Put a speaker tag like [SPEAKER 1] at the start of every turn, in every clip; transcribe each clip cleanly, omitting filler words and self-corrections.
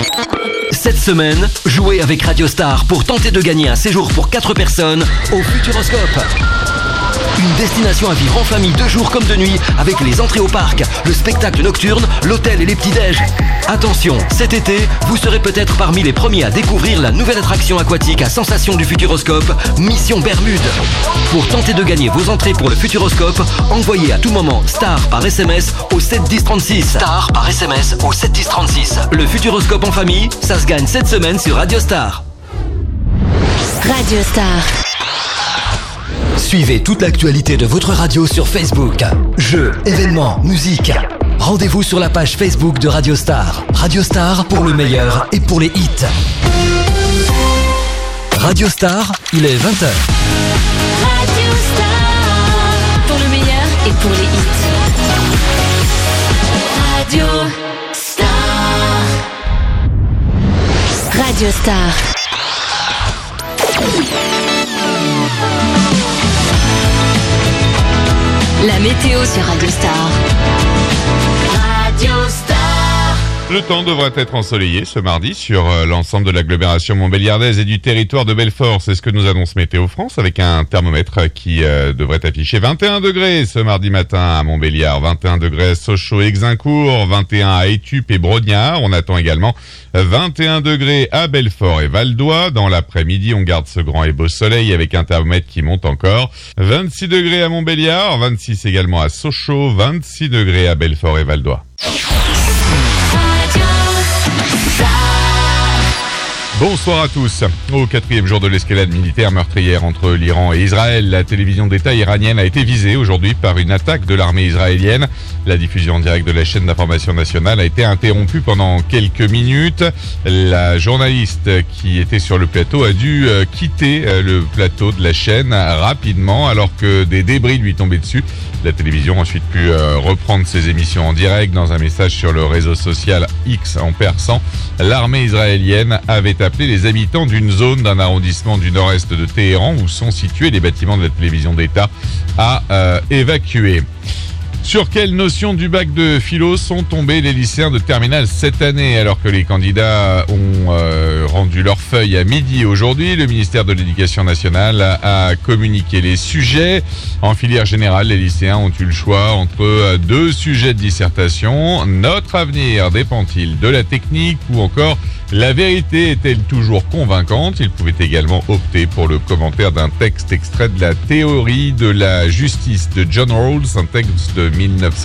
[SPEAKER 1] Cette semaine, jouez avec Radio Star pour tenter de gagner un séjour pour 4 personnes au Futuroscope. Une destination à vivre en famille 2 jours comme de nuit avec les entrées au parc, le spectacle nocturne, l'hôtel et les petits-déj. Attention, cet été, vous serez peut-être parmi les premiers à découvrir la nouvelle attraction aquatique à sensation du Futuroscope, Mission Bermude. Pour tenter de gagner vos entrées pour le Futuroscope, envoyez à tout moment STAR par SMS au 7 10 36. STAR par SMS au 7 10 36. Le Futuroscope en famille, ça se gagne cette semaine sur Radio Star.
[SPEAKER 2] Radio Star.
[SPEAKER 1] Suivez toute l'actualité de votre radio sur Facebook. Jeux, événements, musique. Rendez-vous sur la page Facebook de Radio Star. Radio Star pour le meilleur et pour les hits. Radio Star, il est 20h.
[SPEAKER 2] Radio Star. Pour le meilleur et pour les hits. Radio Star. Radio Star. La météo sur Radio Star. Radio Star.
[SPEAKER 3] Le temps devrait être ensoleillé ce mardi sur l'ensemble de l'agglomération montbéliardaise et du territoire de Belfort. C'est ce que nous annonce Météo France avec un thermomètre qui devrait afficher 21 degrés ce mardi matin à Montbéliard, 21 degrés à Sochaux et Exincourt, 21 à Étup et Brognard. On attend également 21 degrés à Belfort et Val-d'Oie. Dans l'après-midi, on garde ce grand et beau soleil avec un thermomètre qui monte encore. 26 degrés à Montbéliard, 26 également à Sochaux, 26 degrés à Belfort et Val-d'Oie. Bonsoir à tous. Au 4e jour de l'escalade militaire meurtrière entre l'Iran et Israël, la télévision d'État iranienne a été visée aujourd'hui par une attaque de l'armée israélienne. La diffusion en direct de la chaîne d'information nationale a été interrompue pendant quelques minutes. La journaliste qui était sur le plateau a dû quitter le plateau de la chaîne rapidement alors que des débris lui tombaient dessus. La télévision a ensuite pu reprendre ses émissions en direct. Dans un message sur le réseau social X en persan, l'armée israélienne avait appelé les habitants d'une zone d'un arrondissement du nord-est de Téhéran où sont situés les bâtiments de la télévision d'État à évacuer. Sur quelle notion du bac de philo sont tombés les lycéens de terminale cette année? Alors que les candidats ont rendu leurs feuilles à midi aujourd'hui, le ministère de l'Éducation nationale a communiqué les sujets. En filière générale, les lycéens ont eu le choix entre 2 sujets de dissertation. Notre avenir dépend-il de la technique ou encore la vérité est-elle toujours convaincante? Ils pouvaient également opter pour le commentaire d'un texte extrait de la théorie de la justice de John Rawls, un texte de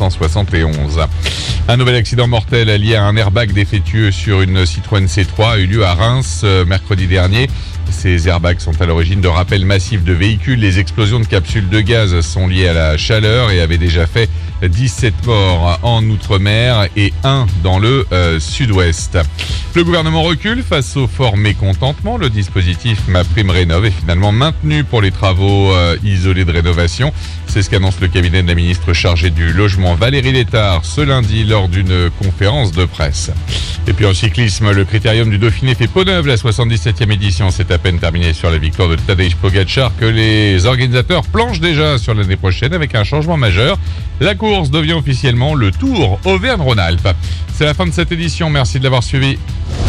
[SPEAKER 3] 1971. Un nouvel accident mortel lié à un airbag défectueux sur une Citroën C3 a eu lieu à Reims mercredi dernier. Ces airbags sont à l'origine de rappels massifs de véhicules. Les explosions de capsules de gaz sont liées à la chaleur et avaient déjà fait 17 morts en Outre-mer et 1 dans le sud-ouest. Le gouvernement recule face au fort mécontentement. Le dispositif MaPrimeRénov' est finalement maintenu pour les travaux isolés de rénovation. C'est ce qu'annonce le cabinet de la ministre chargée du logement Valérie Létard ce lundi lors d'une conférence de presse. Et puis en cyclisme, le Critérium du Dauphiné fait peau neuve. La 77e édition s'est à peine terminée sur la victoire de Tadej Pogačar que les organisateurs planchent déjà sur l'année prochaine avec un changement majeur. La course devient officiellement le Tour Auvergne-Rhône-Alpes. C'est la fin de cette édition. Merci de l'avoir suivi.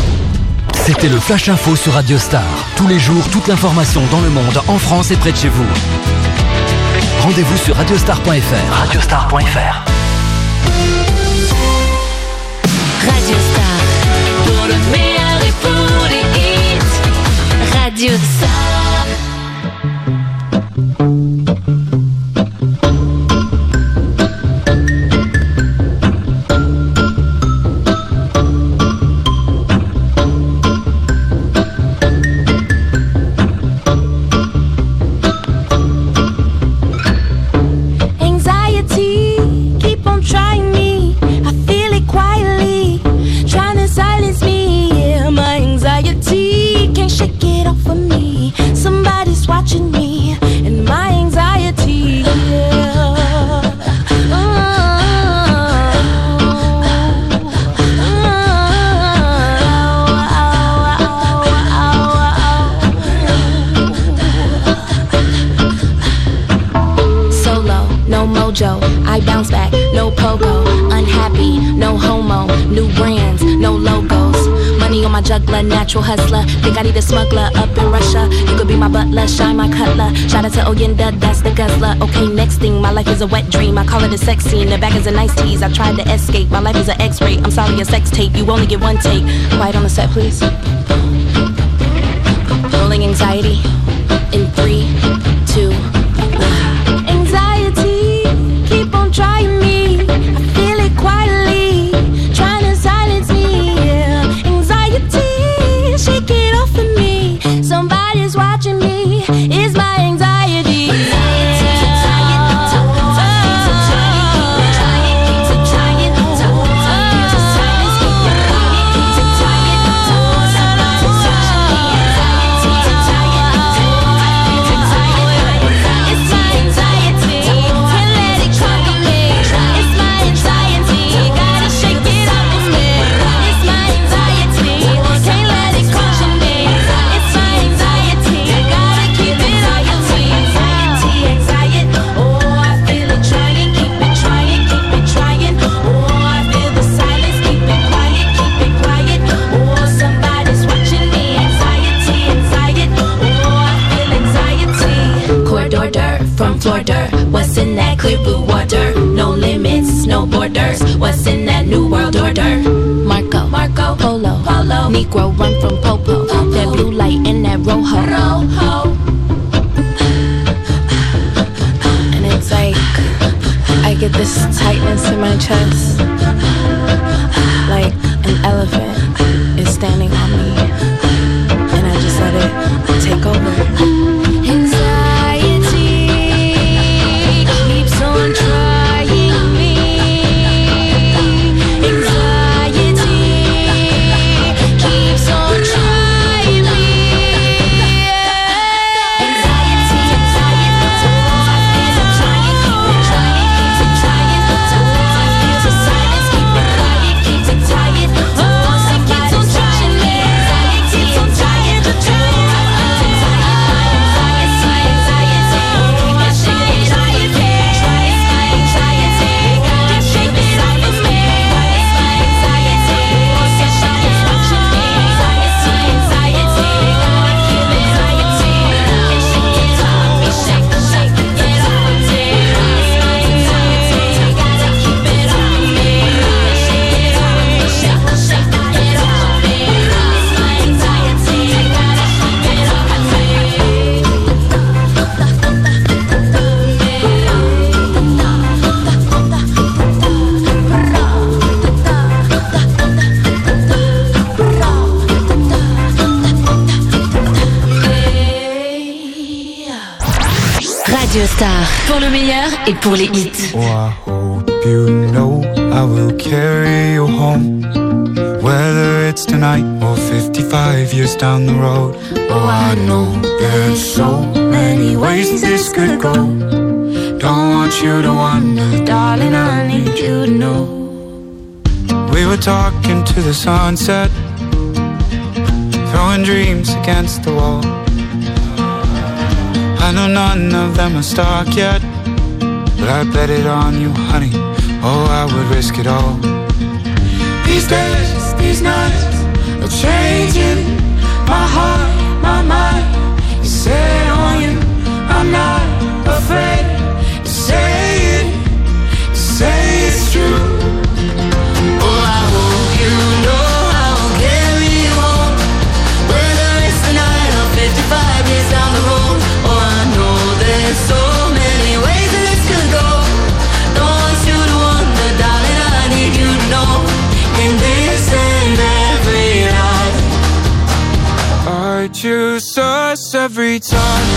[SPEAKER 1] C'était le Flash Info sur Radio Star. Tous les jours, toute l'information dans le monde, en France et près de chez vous. Rendez-vous sur radiostar.fr. Radiostar.fr.
[SPEAKER 2] Radio Star. Pour le meilleur et pour les hits. Radio Star. I bounce back, no pogo, unhappy, no homo, new brands, no logos.
[SPEAKER 4] money on my juggler, natural hustler. Think I need a smuggler up in Russia. You could be my butler, shine my cutler. Shout out to Oyenda, that's the guzzler. Okay, next thing, my life is a wet dream. I call it a sex scene, the back is a nice tease. I tried to escape, my life is an X-ray. I'm sorry, a sex tape, you only get one take. Quiet on the set, please. Rolling anxiety in 3, 2, 1. Anxiety, keep on trying me. I feel it quietly, trying to silence me. Yeah. Anxiety, shake it off of me. Somebody's watching me. It's my anxiety. What's in that clear blue water? No limits, no borders. What's in that new world order? Marco, Polo, Negro run from Popo. That blue light in that Rojo. And it's like I get this tightness in my chest, like an elephant is standing on me, and I just let it take over.
[SPEAKER 2] Star, pour le meilleur et pour les hits.
[SPEAKER 5] Oh, I hope you know I will carry you home, whether it's tonight or 55 years down the road. Oh, I know there's so many ways this could go. Don't want you to wonder, darling, I need you to know. We were talking to the sunset, throwing dreams against the wall. I know none of them are stuck yet, but I bet it on you, honey. Oh, I would risk it all. These days, these nights are changing my heart, my mind is set on you. I'm not afraid to say it's true. Oh, I hope you know I'll carry you home, whether it's tonight or 55 years down the road. Oh, I know there's so many ways that this could go. Don't want you to wonder, darling, I need you to know. In this and every life, I choose us every time.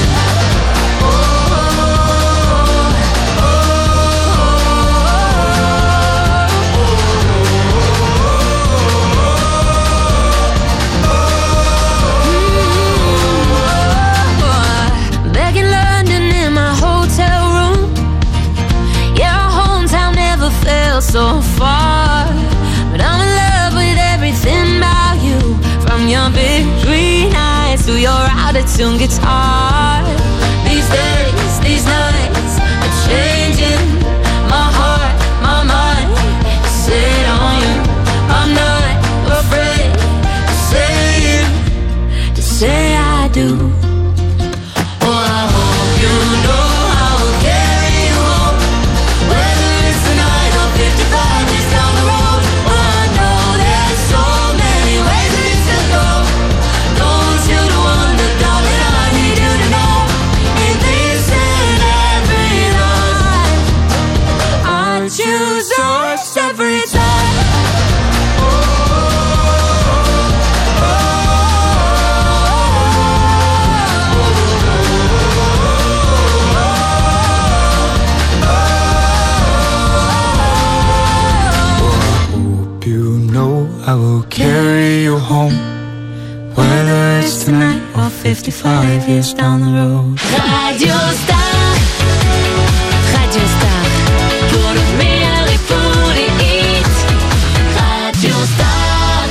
[SPEAKER 4] Back in London in my hotel room, yeah, our hometown never felt so far. But I'm in love with everything about you, from your big green eyes to your out-of-tune guitar. These days, these nights are changing my heart, my mind is set on you. I'm not afraid to do. Oh, I hope you know I will carry you home, whether it's tonight or 55 years down the road. Oh, I know there's so many ways that it could go. Don't want you to wonder, darling, I need you to know. In this and every life, I choose us every time.
[SPEAKER 5] I will carry you home, whether it's tonight or 55 years down the road.
[SPEAKER 2] Radio Star, Radio Star, pour le meilleur et pour les hits. Radio Star.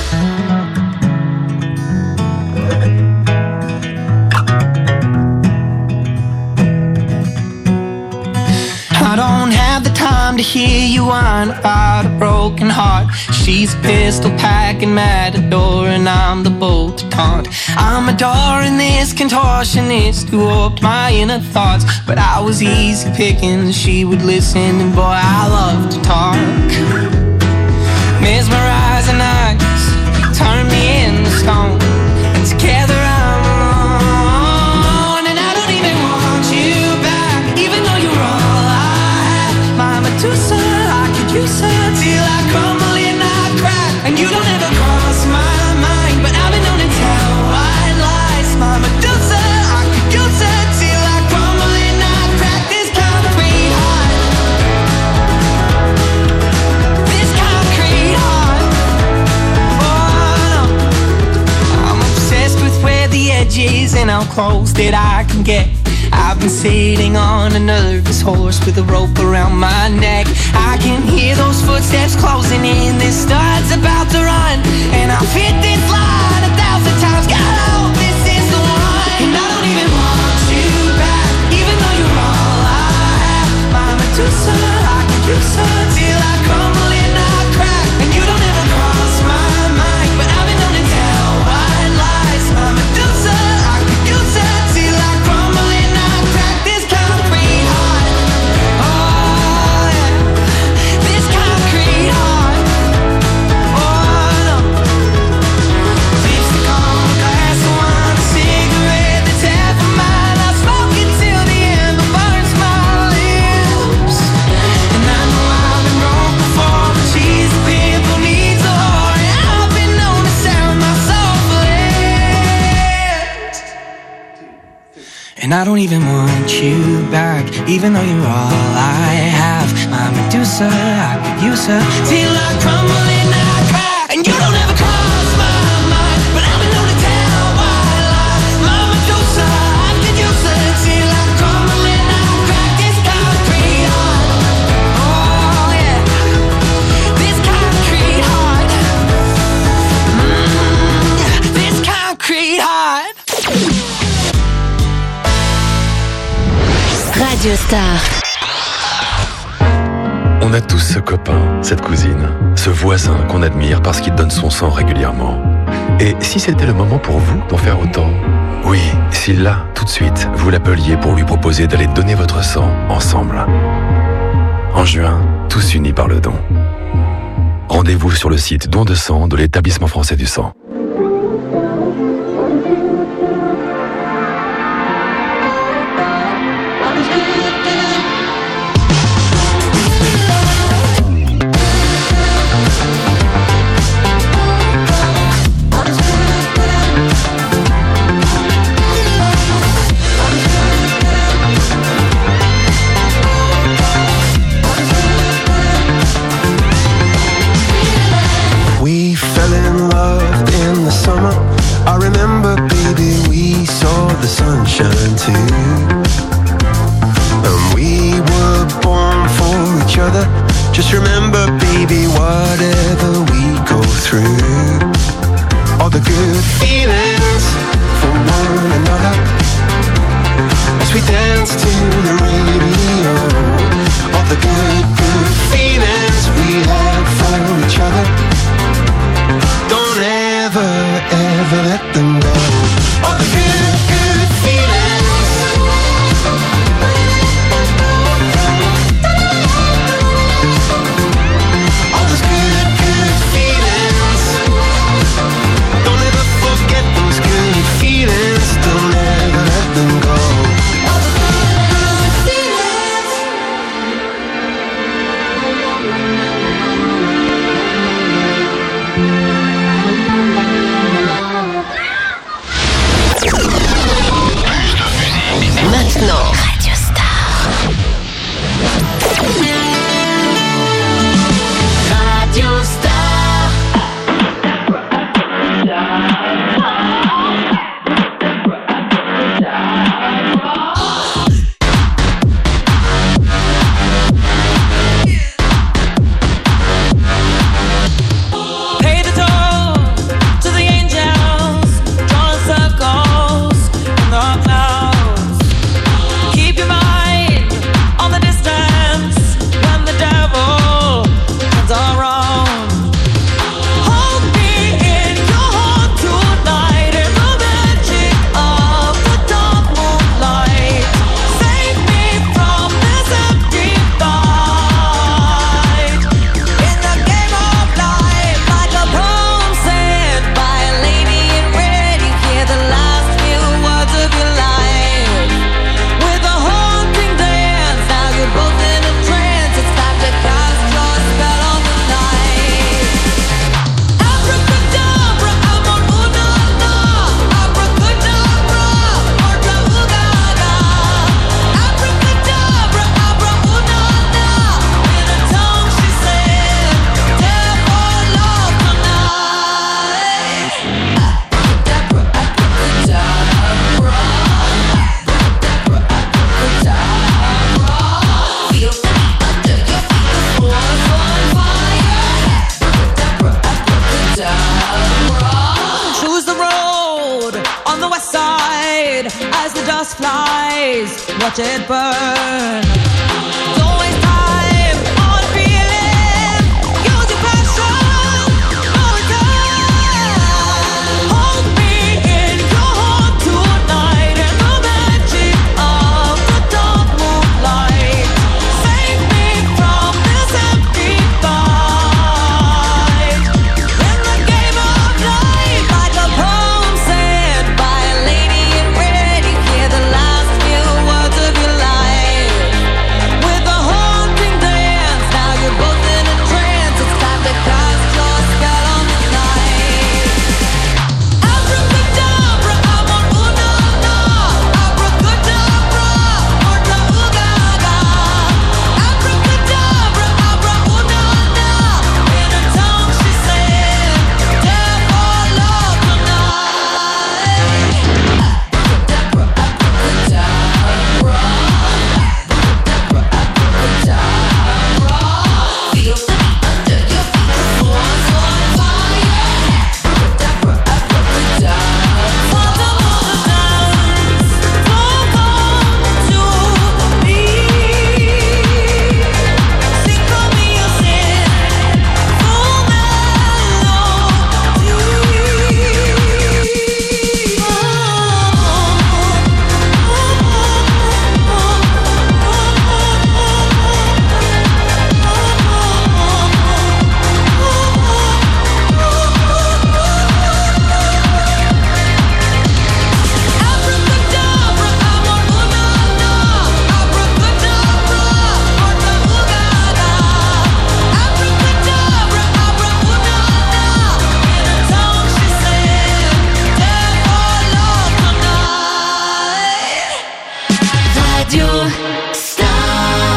[SPEAKER 6] I don't have the time to hear you whine about a broken heart. She's a pistol packing matador and I'm the bolt to taunt. I'm adoring this contortionist who warped my inner thoughts, but I was easy picking, she would listen, and boy, I love to talk. Mesmerizing eyes turn me into stone, and together I'm alone, and I don't even want you back, even though you're all I have. My Medusa, I could use her till I crumble and I crack, and you don't ever cross my mind, but I've been known to tell white lies. My Medusa, I could use her till I crumble and I crack. This concrete heart, this concrete heart. Oh no, I'm obsessed with where the edge is and how close that I can get. I've been sitting on a nervous horse with a rope around my neck. I can hear those footsteps closing in, this star's about to run, and I've hit this line 1,000 times. God, I hope this is the one. And I don't even want you back, even though you're all I have. My Medusa, I could use her till I crumble and I crack, and you don't ever cross my mind, but I've been known to tell white lies. My Medusa, I could use her till I crumble and I crack. This concrete heart, oh yeah, this concrete heart, oh no. Lipstick on a glass of wine, a cigarette that's half a mile. I'll smoke it till the end that burns my lips. And I know I've been wrong before, but she's the pimple needs a whore, and I've been known to sound my soft lips. And I don't even want you back, even though you're all I have. My Medusa, I could use her till I crumble and I crack, and you don't ever cross my mind, but I've been known to tell white lies. My Medusa, I could use her till I crumble and I crack. This concrete heart, oh yeah, this concrete heart, this concrete heart.
[SPEAKER 2] Radio Star.
[SPEAKER 7] On a tous ce copain, cette cousine, ce voisin qu'on admire parce qu'il donne son sang régulièrement. Et si c'était le moment pour vous d'en faire autant? Oui, si là, tout de suite, vous l'appeliez pour lui proposer d'aller donner votre sang ensemble. En juin, tous unis par le don. Rendez-vous sur le site Don de sang de l'Établissement français du sang.
[SPEAKER 8] We fell in love in the summer. I remember, baby, we saw the sunshine too. And we were born for each other. Just remember, baby, whatever we go through, all the good feelings for one another, as we dance to the radio. All the good, good feelings we have for each other, don't ever, ever let them go. All the good, good
[SPEAKER 9] side as the dust flies. Watch it burn. Don't waste time on feeling. Use your passion. All the time. Hold me in your heart tonight in the magic of the dark moonlight. Save me from this empty fight. In the game of life, like a poem said by a lady in red, you hear the last few words of your life. With a haunting dance, now you're both in a trance. It's time to cast your spell on the night. Abracadabra, I'm on ooh-na-na. Abracadabra, orta ooh-ga-ga. Abracadabra, abra ooh-na-na. In her tongue she said, death or love tonight. Abracadabra, abracadabra. Abracadabra. Feel the beat under your feet, the floor's on fire. Abracadabra, abracadabra. Father of the dance, don't come to me. Sing for me your sin, full melody. Abracadabra, I'm on ooh-na-na. Abracadabra, orta ooh-ga-ga. Abracadabra, abra ooh-na-na. In her tongue she said, death or love tonight. Radio Star.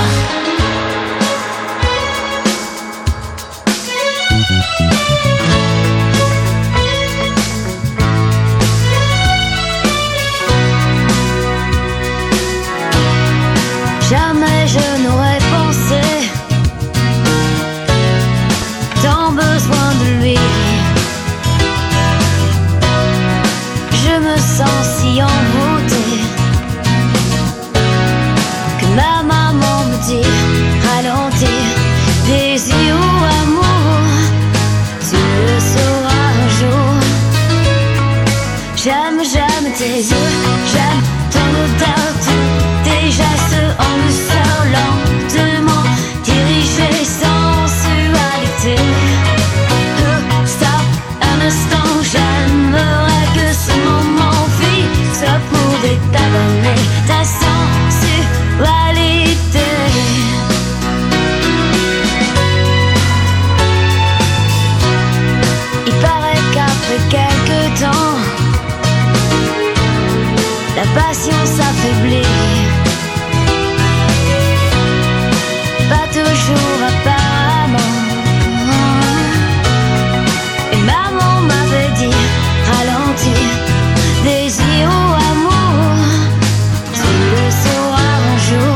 [SPEAKER 4] Jamais je n'aurais pensé tant besoin de lui. Je me sens si envoûtée que ma maman me dit ralentir, désir ou amour, tu le sauras un jour. J'aime tes yeux, j'aime ton odeur, tes gestes en douceur, lentement dirigés, sensualité. Stop un instant, j'aimerais que ce moment fixe pour détabler ta sensualité. Il paraît qu'après quelques temps, la passion s'affaiblit. Pas toujours apparemment. Et maman m'avait dit ralentir, désir ou amour, tu le sauras un jour.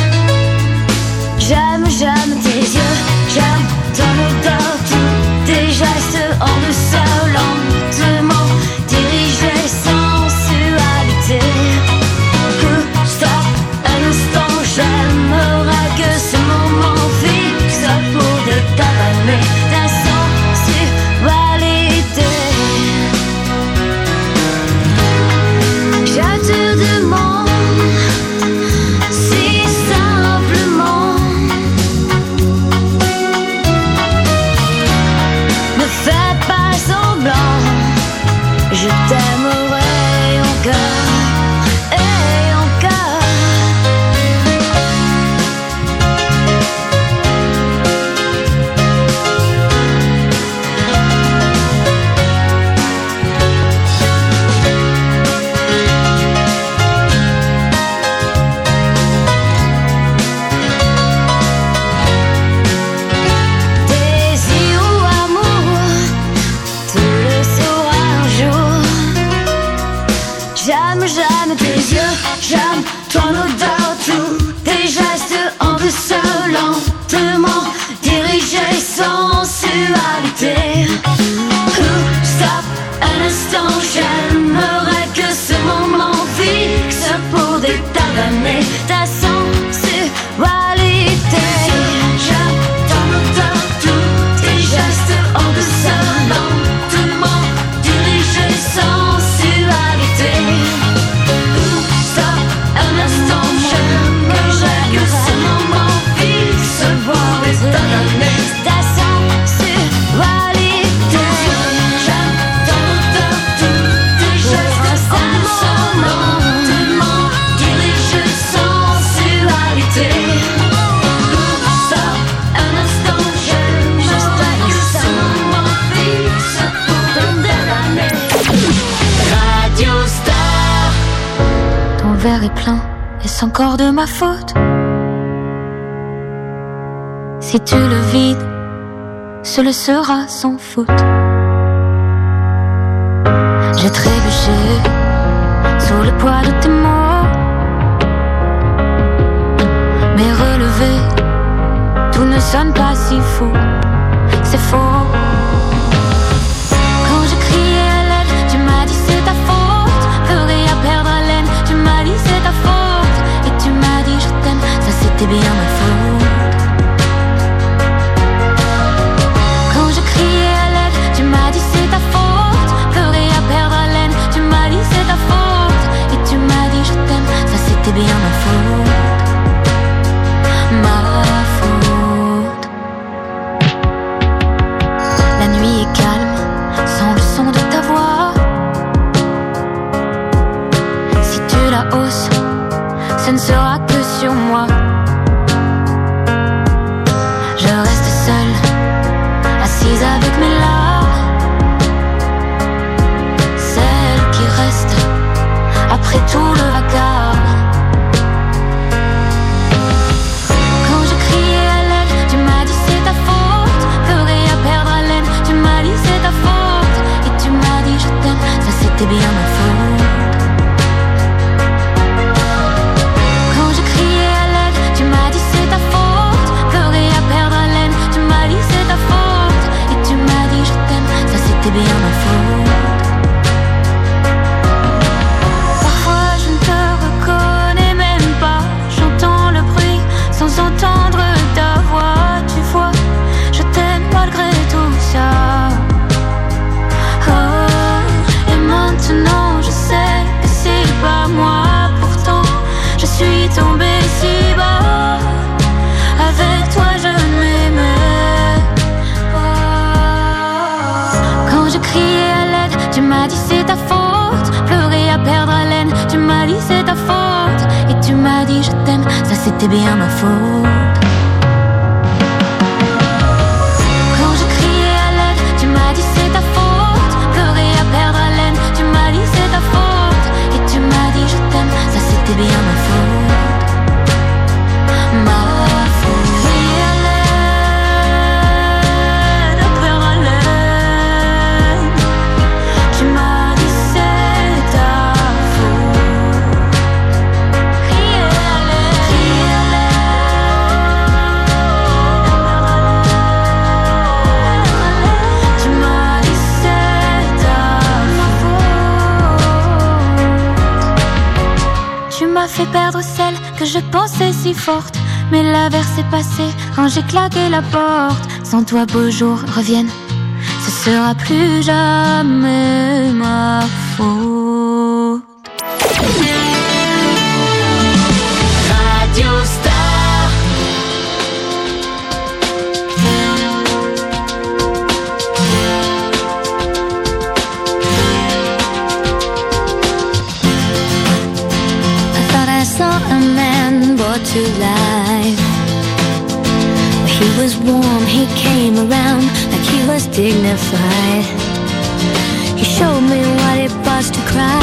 [SPEAKER 4] J'aime tes yeux, j'aime ton odeur, tous tes gestes en douceur, lentement dirigés, sensualité. Stop un instant, j'aimerais que ce moment fixe pour détabamer ta sensualité. Je te demande si simplement, ne fais pas semblant, je t'aimerai encore et encore. Désir ou amour, tu le sauras un jour. J'aime tes yeux, j'aime ton odeur, tous tes gestes en douceur, lentement dirigés, sensualité. Stop un instant, j'aimerais que ce est plein, est-ce encore de ma faute? Si tu le vides, ce le sera sans faute. J'ai trébuché sous le poids de tes mots, mais relevé, tout ne sonne pas si faux. C'est faux. Quand je criais à l'aide, tu m'as dit c'est ta faute. Pleurer à perdre haleine, tu m'as dit c'est ta faute. Et tu m'as dit je t'aime, ça c'était bien ma faute. Quand je criais à l'aide, tu m'as dit c'est ta faute. Pleurer à perdre haleine, tu m'as dit c'est ta faute. Et tu m'as dit je t'aime, ça c'était bien ma faute. Ma faute. La nuit est calme, sans le son de ta voix. Si tu la hausses, ce ne sera que sur moi. Je reste seule, assise avec mes larmes. Celle qui reste après tout le vacarme. Quand je criais à l'aide, tu m'as dit c'est ta faute. Pleurer à perdre haleine, tu m'as dit c'est ta faute. Et tu m'as dit je t'aime, ça c'était bien ma faute. Quand je criais à l'aide, tu m'as dit c'est ta faute. Pleurer à perdre haleine, tu m'as dit c'est ta faute. Et tu m'as dit je t'aime, ça c'était bien ma faute. Parfois je ne te reconnais même pas. J'entends le bruit sans entendre ta voix. Tu vois, je t'aime malgré tout ça. Oh, et maintenant je sais que c'est pas moi. Pourtant je suis tombée si bas. Avec toi je ne m'aimais pas. Quand je criais à l'aide, tu m'as dit c'est ta faute. Pleurer à perdre haleine, tu m'as dit c'est ta faute. Et tu m'as dit je t'aime, ça c'était bien ma faute. Quand je criais à l'aide, tu m'as dit c'est ta faute. Pleurer à perdre haleine, tu m'as dit c'est ta faute. Et tu m'as dit je t'aime, ça c'était bien ma faute. Ma faute. Crier à l'aide, à perdre haleine, tu m'as dit c'est ta faute. Crier à l'aide, crier à l'aide, tu m'as dit c'est ta faute. Tu m'as fait perdre celle que je pensais si forte. Mais l'averse est passée quand j'ai claqué la porte. Sans toi beaux jours reviennent, ce sera plus jamais ma faute.
[SPEAKER 2] Radio Star.
[SPEAKER 4] I thought I saw a man brought to life. He was warm, he came around like he was dignified. He showed me what it was to cry.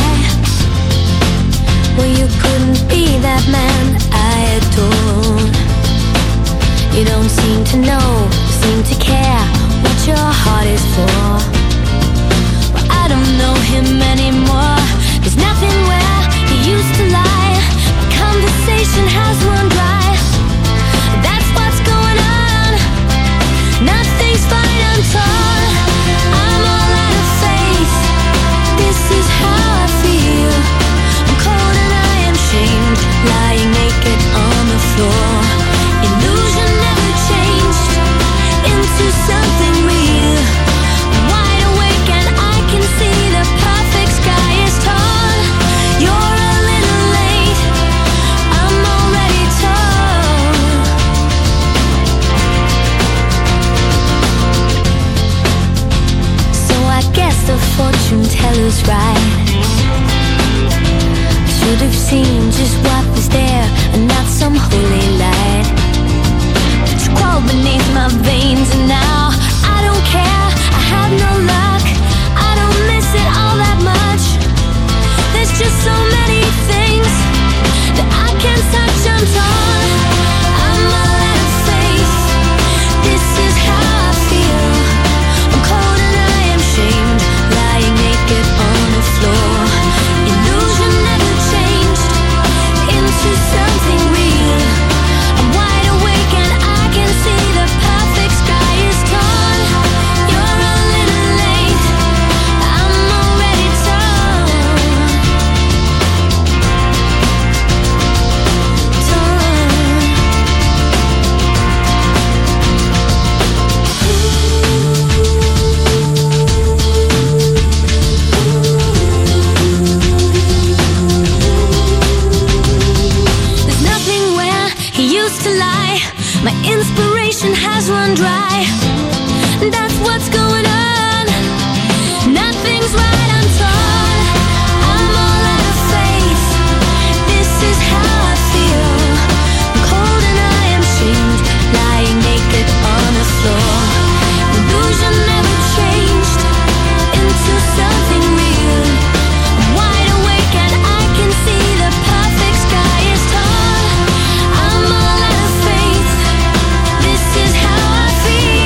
[SPEAKER 4] Well, you couldn't be that man I adored. You don't seem to know, seem to care what your heart is for. Well, I don't know him anymore. There's nothing where he used to lie. My conversation has run dry. That's what's going on. Nothing's fine, I'm torn. I'm all out of faith. This is how I feel. I'm cold and I am shamed, lying naked on the floor. Illusion never changed into something real. I'm wide awake and I can see the perfect sky is torn. You're a little late, I'm already torn. So I guess the fortune teller's right. I should have seen just what was there and not some holy light. But you crawl beneath my veins and now I don't care, I have no luck. I don't miss it all that much. There's just so many things dry. That's what's going on. Nothing's right, I'm torn. I'm all out of faith. This is how I feel. I'm cold and I am shamed, lying naked on the floor. Illusion never changed into something real. I'm wide awake and I can see the perfect sky is tall. I'm all out of faith. This is how I feel.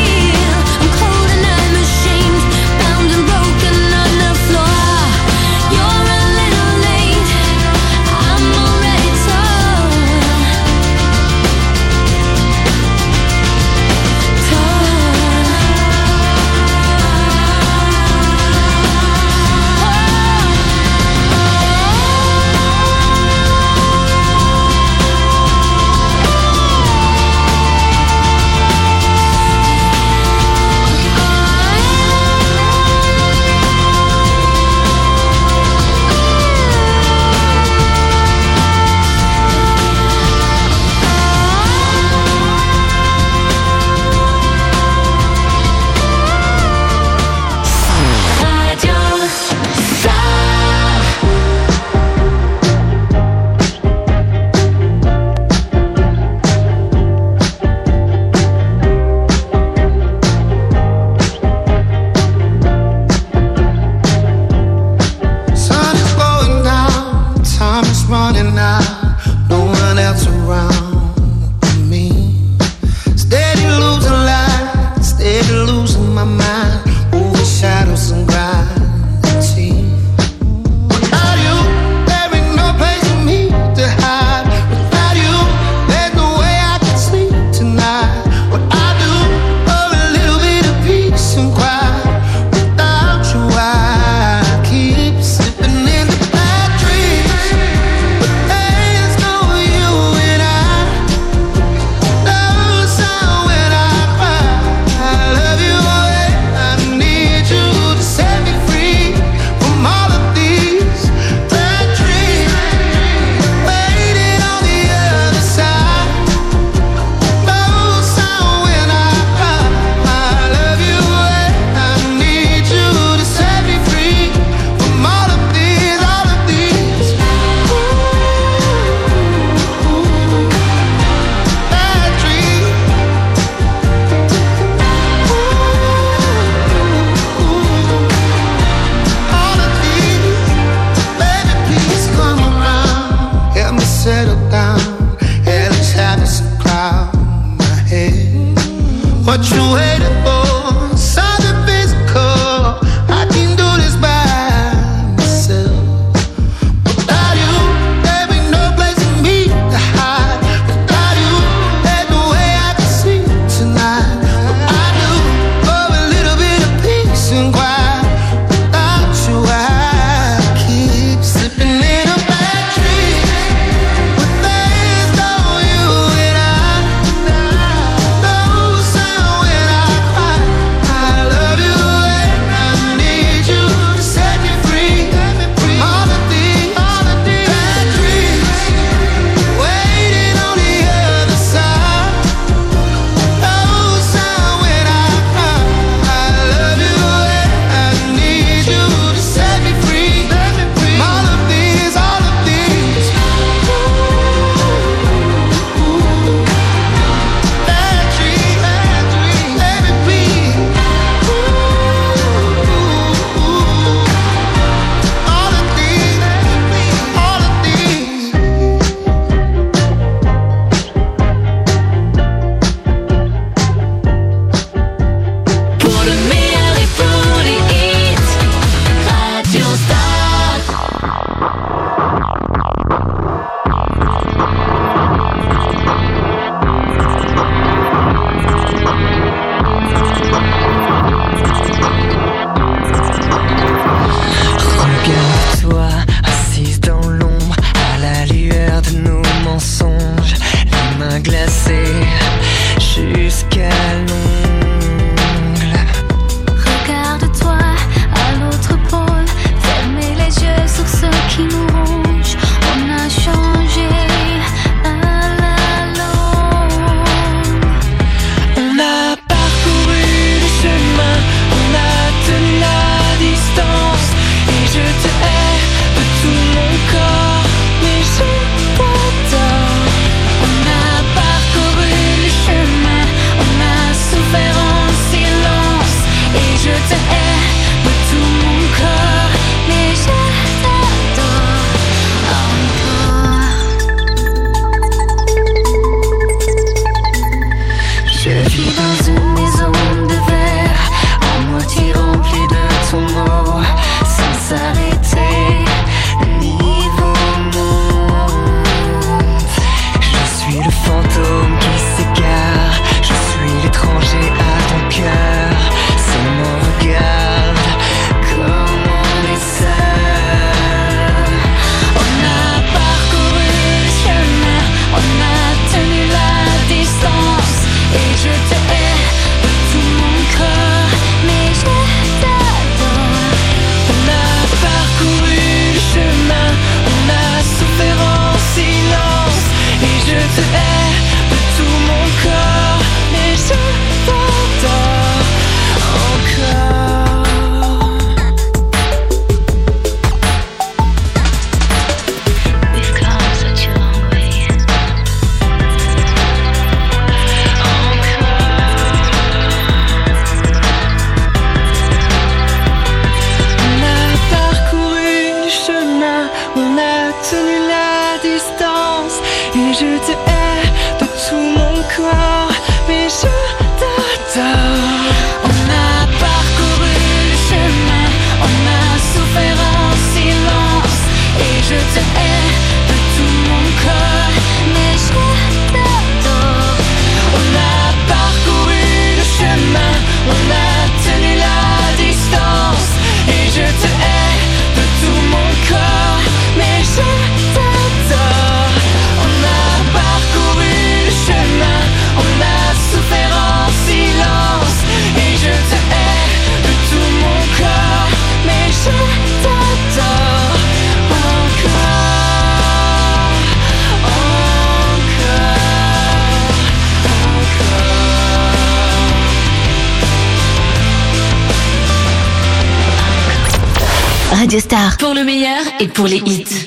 [SPEAKER 2] Radio Star.
[SPEAKER 10] Pour le meilleur et pour les hits.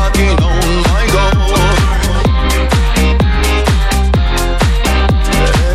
[SPEAKER 8] Knocking on my door.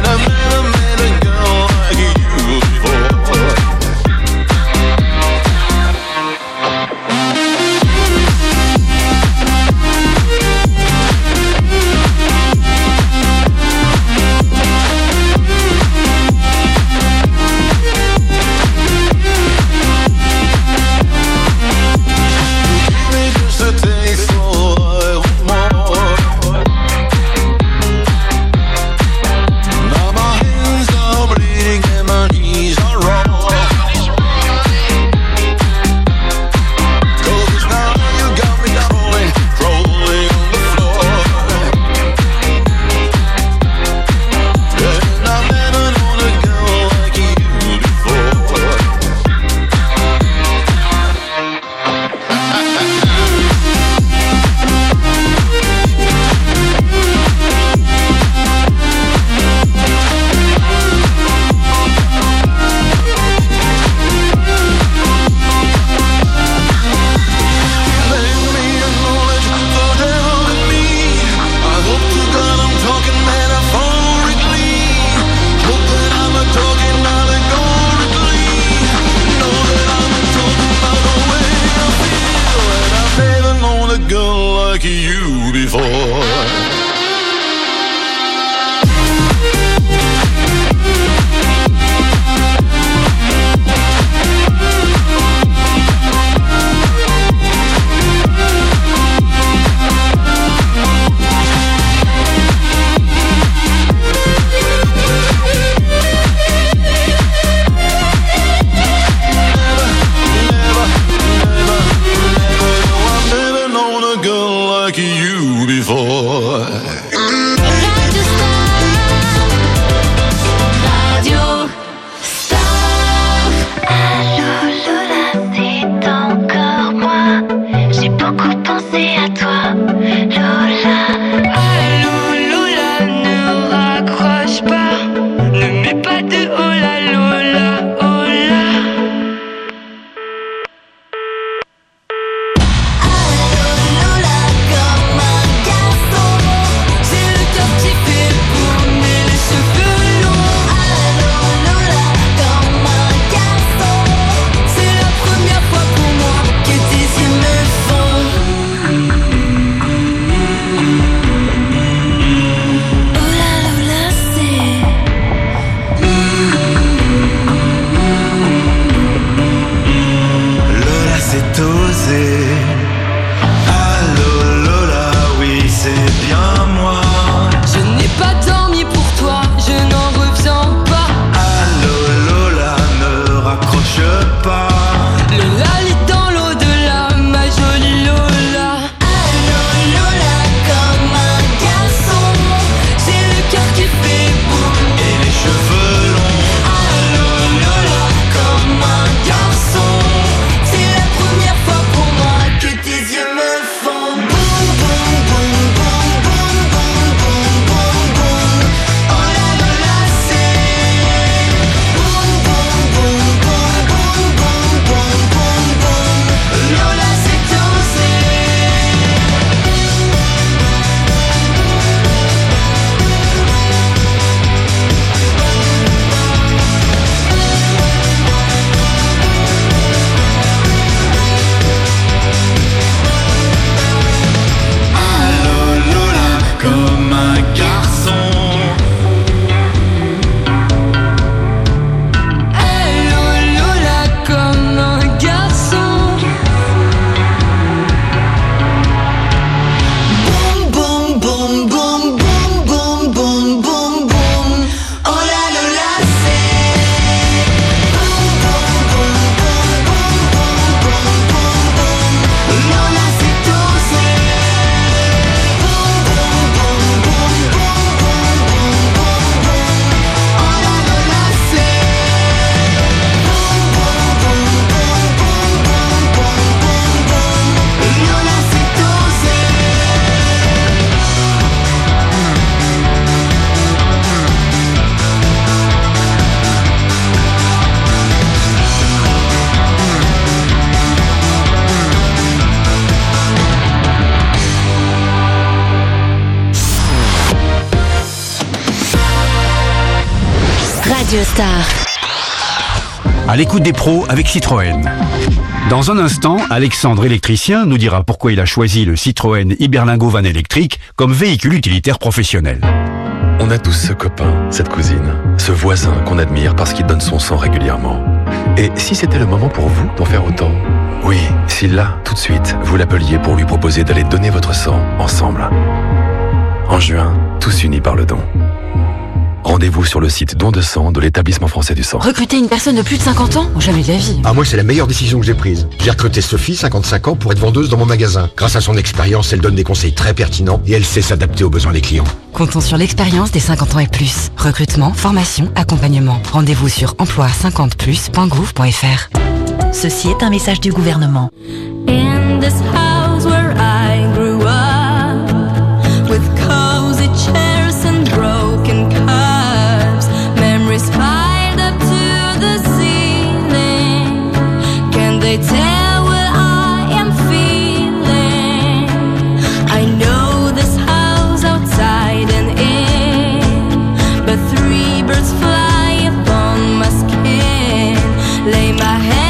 [SPEAKER 2] Radio Star.
[SPEAKER 11] À l'écoute des pros avec Citroën. Dans un instant, Alexandre, électricien, nous dira pourquoi il a choisi le Citroën Iberlingo Van électrique comme véhicule utilitaire professionnel.
[SPEAKER 7] On a tous ce copain, cette cousine, ce voisin qu'on admire parce qu'il donne son sang régulièrement. Et si c'était le moment pour vous d'en faire autant ? Oui, si là, tout de suite, vous l'appeliez pour lui proposer d'aller donner votre sang ensemble. En juin, tous unis par le don. Rendez-vous sur le site Don de sang de l'Établissement français du sang.
[SPEAKER 10] Recruter une personne de plus de 50 ans ? Jamais de la vie.
[SPEAKER 12] Ah, moi, c'est la meilleure décision que j'ai prise. J'ai recruté Sophie, 55 ans, pour être vendeuse dans mon magasin. Grâce à son expérience, elle donne des conseils très pertinents et elle sait s'adapter aux besoins des clients.
[SPEAKER 10] Comptons sur l'expérience des 50 ans et plus. Recrutement, formation, accompagnement. Rendez-vous sur emploi50plus.gouv.fr.
[SPEAKER 13] Ceci est un message du gouvernement.
[SPEAKER 4] In this house where I grew up, with cozy chairs and broken cups, memories piled up to the ceiling. Can they tell what I am feeling? I know this house outside and in, but 3 birds fly upon my skin. Lay my head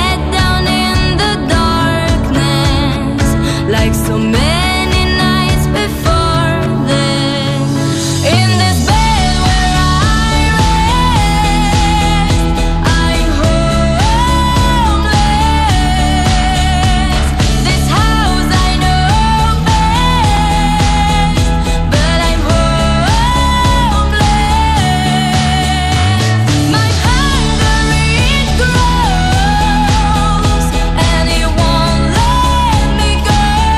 [SPEAKER 4] like so many nights before this. In this bed where I rest, I'm homeless. This house I know best, but I'm homeless. My hunger it grows, and it won't let me go.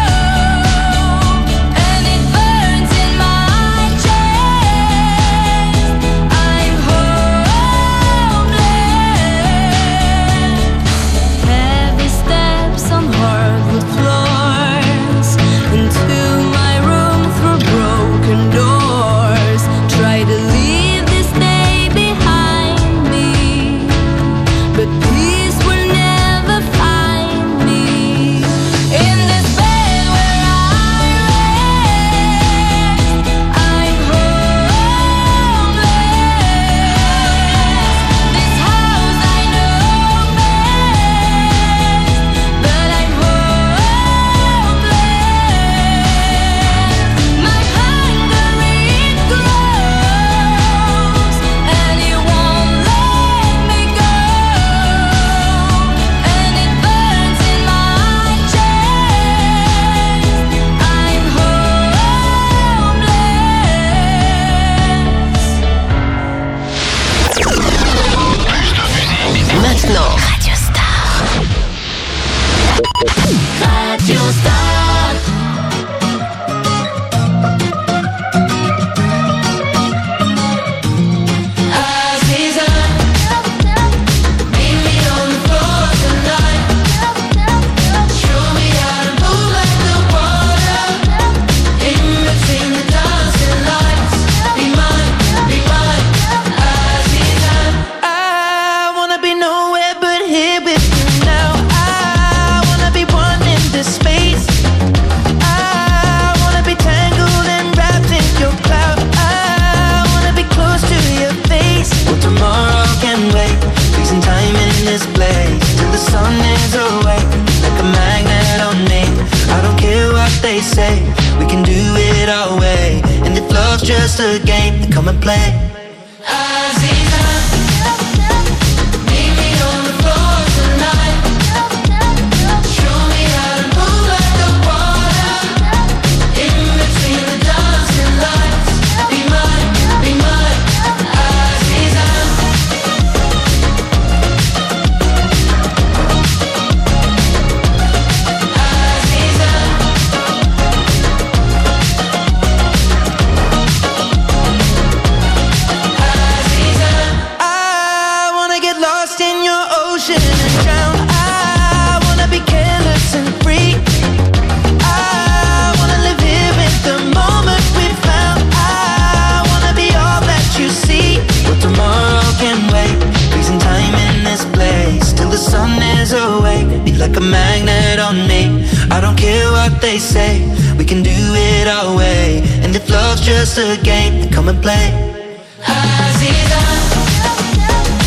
[SPEAKER 6] Just a game, then come and play. Like a magnet on me. I don't care what they say, we can do it our way. And if love's just a game, then come and play. Aziza,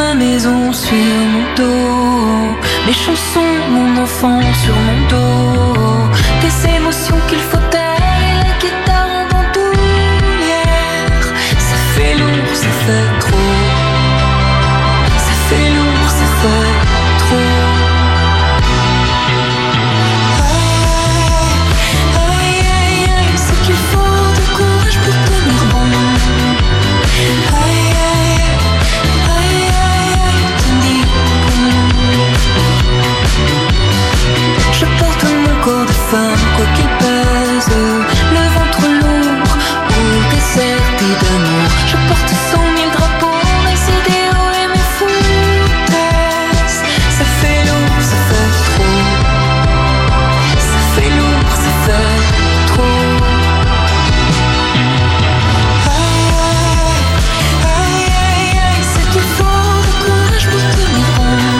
[SPEAKER 14] ma maison sur mon dos, mes chansons, mon enfant sur mon dos, des émotions qu'il faut taire et la guitare en bandoulière. Ça fait lourd, ça fait trop. Ça fait lourd, ça fait trop. Je porte mon corps de femme, quoi qu'il pèse, le ventre lourd ou desserti d'amour. Je porte 100 000 drapeaux, mes idéaux et mes foutaises. Ça fait lourd, ça fait trop. Ça fait lourd, ça fait trop. C'est qu'il faut du courage pour tenir bon.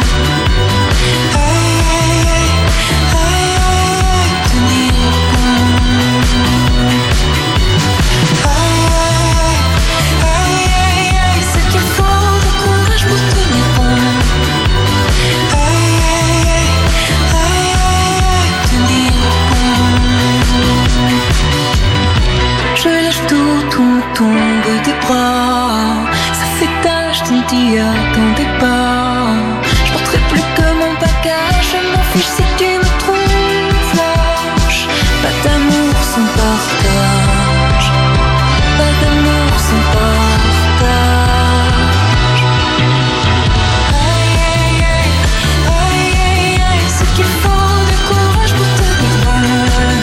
[SPEAKER 14] Je lâche tout me tombe des bras. Ça fait tache d'une tia, t'en pas. Je porterai plus que mon bagage. Je m'en fiche si tu me trouves lâche. Pas d'amour sans partage. Pas d'amour sans partage. C'est qu'il faut du courage pour tenir bon.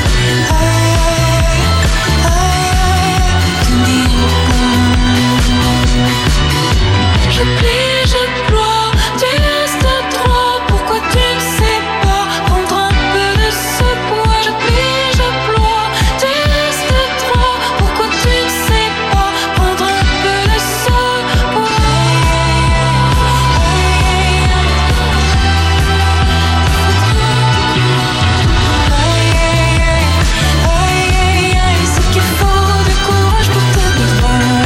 [SPEAKER 14] Je plie, je ploie, tu restes droit. Pourquoi tu ne sais pas prendre un peu de ce poids? Je plie, je ploie, tu restes droit. Pourquoi tu ne sais pas prendre un peu de ce poids? C'est qu'il faut du courage pour tenir bon.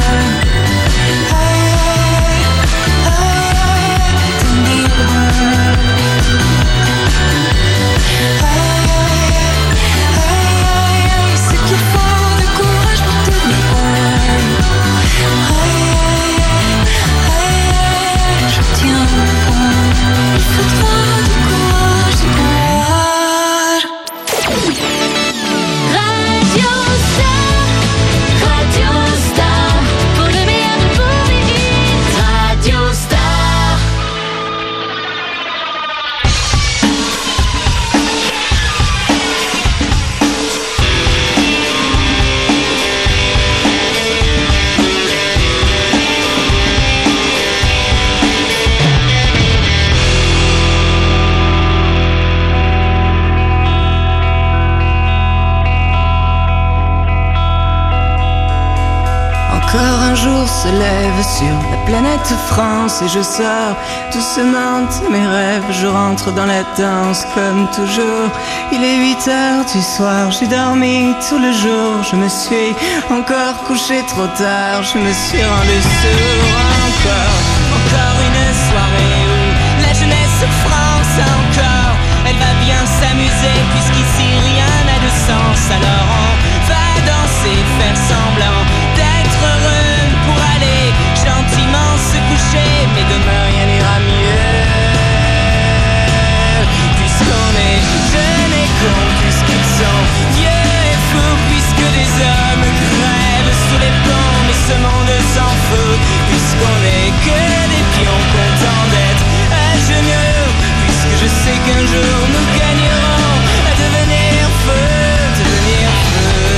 [SPEAKER 14] C'est qu'il faut du courage pour tenir bon. Je tiens bon. Il faudra du courage, du courage.
[SPEAKER 2] Radio Star, pour le meilleur et pour les hits. Radio Star.
[SPEAKER 14] Encore un jour se lève sur la planète France et je sors doucement de mes rêves. Je rentre dans la danse comme toujours. Il est 8h du soir, j'ai dormi tout le jour. Je me suis encore couché trop tard, je me suis rendu sourd. Encore une soirée où la jeunesse France encore. Elle va bien s'amuser puisqu'ici rien n'a de sens. Alors on va danser, faire semblant d'être heureux pour aller gentiment se coucher. Mais demain rien n'ira mieux, puisqu'on est jeunes et cons, puisqu'ils sont vieux et fous, puisque des hommes crèvent sous les ponts. Mais ce monde s'en fout, puisqu'on est que des pions contents d'être à genoux. Puisque je sais qu'un jour nous gagnerons à devenir feux, devenir feux.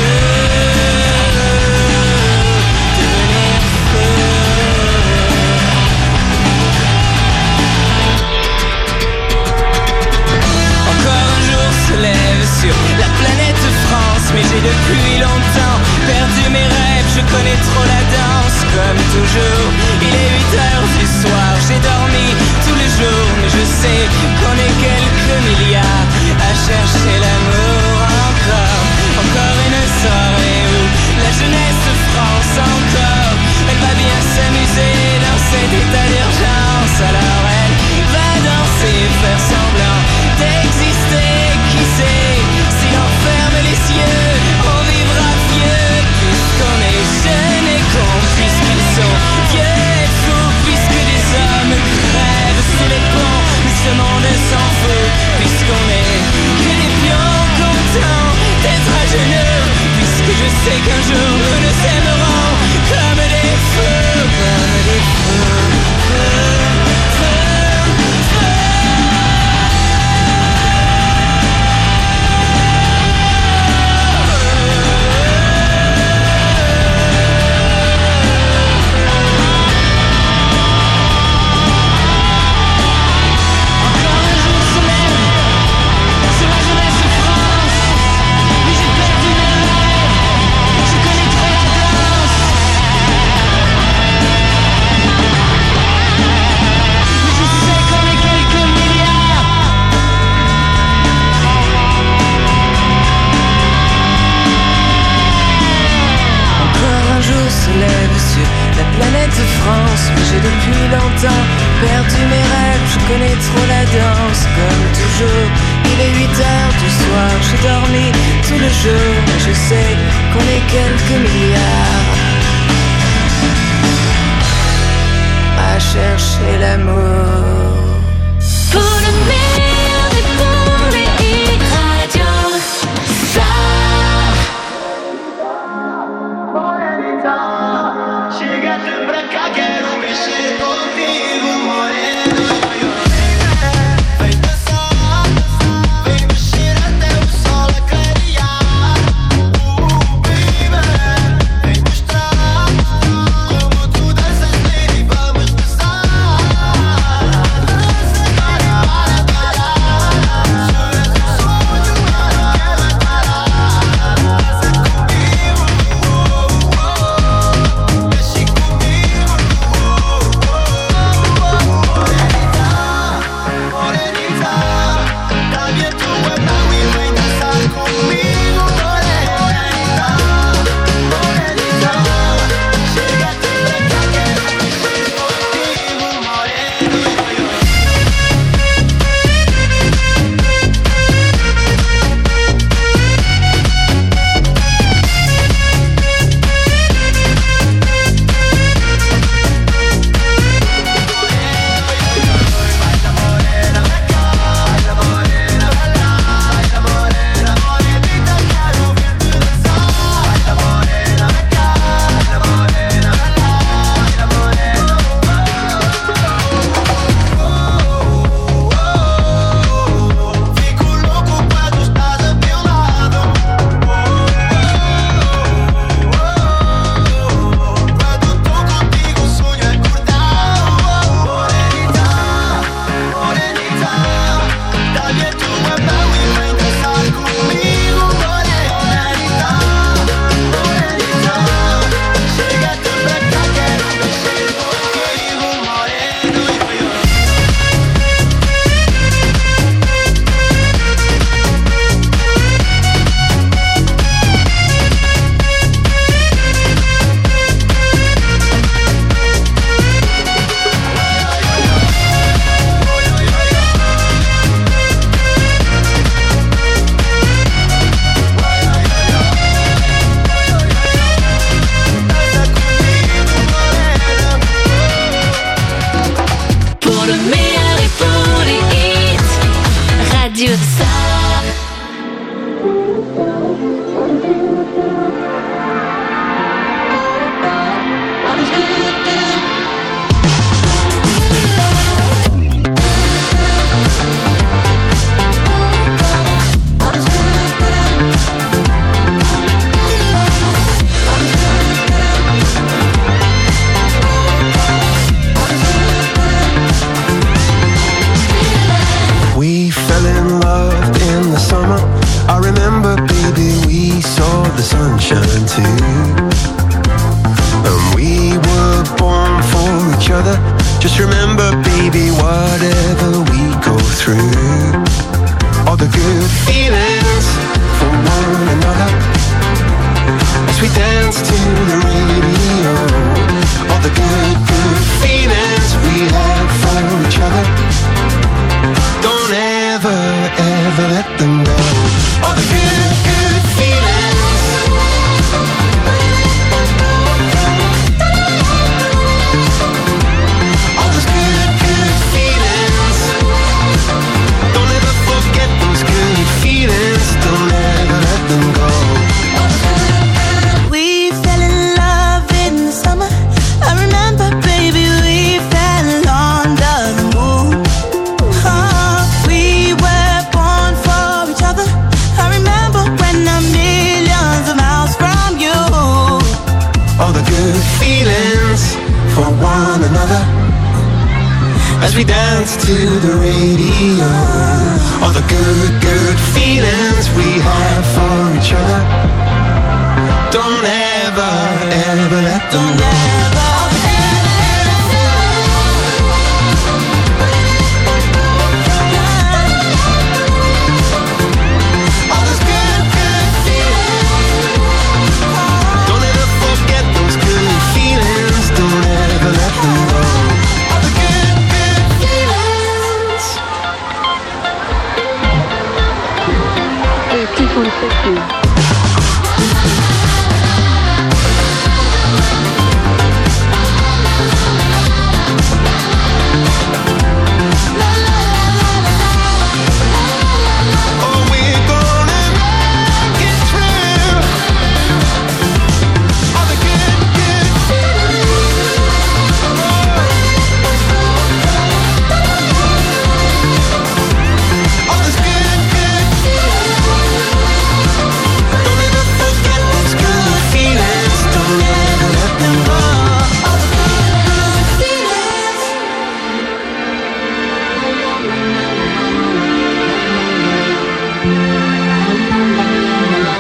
[SPEAKER 14] Sur la planète France, mais j'ai depuis longtemps perdu mes rêves, je connais trop la danse. Comme toujours, il est 8h du soir, j'ai dormi tous les jours, mais je sais qu'on est quelques milliards à chercher l'amour encore. Encore une soirée où la jeunesse France encore, elle va bien s'amuser dans cet état d'urgence.
[SPEAKER 6] sais qu'un jour nous nous aimerons comme des feux, comme des feux, feux, feux.
[SPEAKER 14] La planète France, mais j'ai depuis longtemps perdu mes rêves, je connais trop la danse, comme toujours. Il est 8h du soir, j'ai dormi tout le jour, mais je sais qu'on est quelques milliards à chercher l'amour.
[SPEAKER 2] Pour le meilleur et pour les hits Radio Star.
[SPEAKER 6] Llegaste pra cá, quero mexer contigo, moreno. Vem dançar, vem mexer até o sol a clarear. Baby, vem mostrar como tu danças, baby, vamos dançar. Dança para, tu és um sonho, eu não quero parar. Dança comigo, mexe comigo, morenita, tá bien tu é mau e vem dançar comigo, morenita, morenita, chega-te pra cá, quero mexer contigo, moreno. Fico louco quando estás a meu lado. Quando tô contigo, sonho acordado. Morenita, morenita, tá bien tu é mau e vem dançar comigo, morenita, morenita, chega-te pra cá, quero mexer contigo, moreno.
[SPEAKER 2] Pour le meilleur et pour les hits Radio Star.
[SPEAKER 8] We fell in love in the summer. I remember, baby, we saw the sunshine too. And we were born for each other. Just remember, baby, whatever we go through, all the good feelings for one another, as we dance to the radio, all the good, good feelings we have for each other. Don't ever, ever let them go. All the good, good feelings. All those good, good feelings. Don't ever forget those good feelings. Don't ever let them go. All the good, good as we dance to the radio. All the good, good feelings we have for each other. Don't ever, ever let them go.
[SPEAKER 15] T-Phone 50.